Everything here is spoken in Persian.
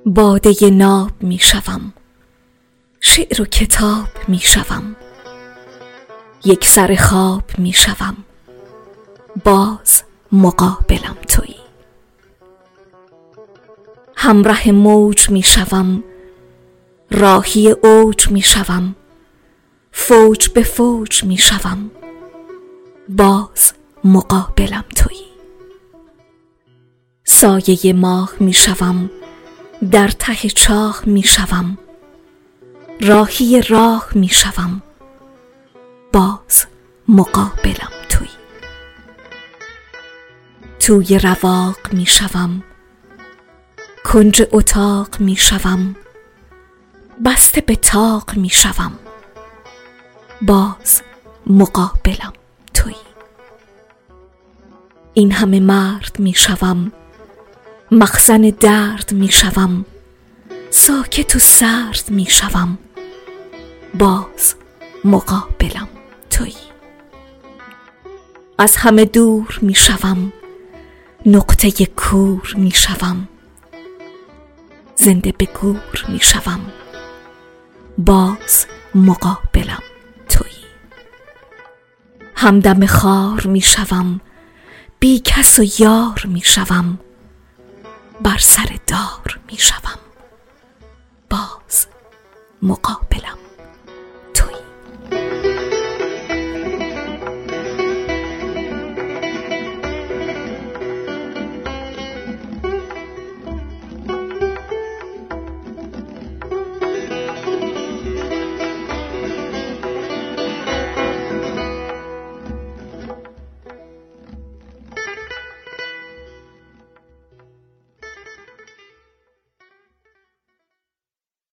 باده ناب می شوم، شعر و کتاب می شوم، یک سر خواب می شوم، باز مقابلم تویی. همراه موج می شوم، راهی اوج می شوم، فوج به فوج می شوم، باز مقابلم تویی. سایه ماه می شوم، در ته چاه می شوم، راهی راه می شوم، باز مقابلم تویی. توی رواق می شوم، کنج اتاق می شوم، بسته به طاق می شوم، باز مقابلم تویی. این همه مرد می شوم، مخزن درد می شوم، ساکت و سرد می شوم، باز مقابلم تویی. از همه دور می شوم، نقطه کور می شوم، زنده به گور می شوم، باز مقابلم تویی. همدم خار می شوم، بی کس و یار می شوم، بر سر دار می شوم، باز مقابلم